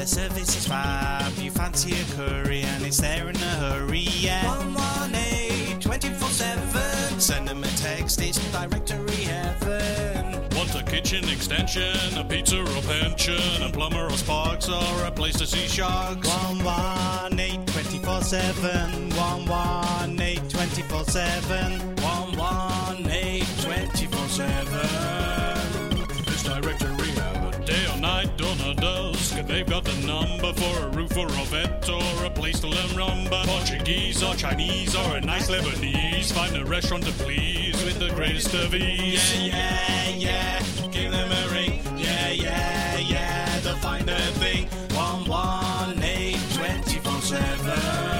The service is fab, you fancy a curry and it's there in a hurry, yeah. 118 24/7. Send them a text, it's directory heaven. Want a kitchen extension, a pizza or pension, a plumber or sparks, or a place to see sharks? 118 24/7. 118 24/7. 118 24/7. This directory heaven. Day or night, dawn or dusk, they've got the number for a roof or a vet or a place to learn rumba. Portuguese or Chinese or a nice Lebanese, find a restaurant to please with the greatest of ease. Yeah, yeah, give them a ring. Yeah, yeah, yeah, they'll find a thing. 118 24/7.